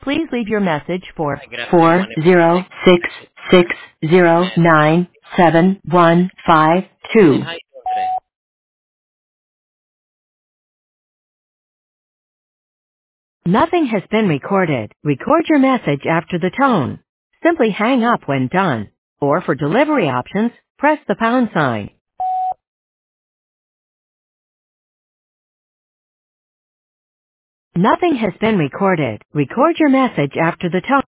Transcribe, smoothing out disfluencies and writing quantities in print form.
Please leave your message for Hi, good afternoon. My four name is zero Nick. six six zero And nine 7152. how you doing today? Nothing has been recorded. Record your message after the tone. Simply hang up when done. Or for delivery options, press the pound sign. Nothing has been recorded. Record your message after the tone.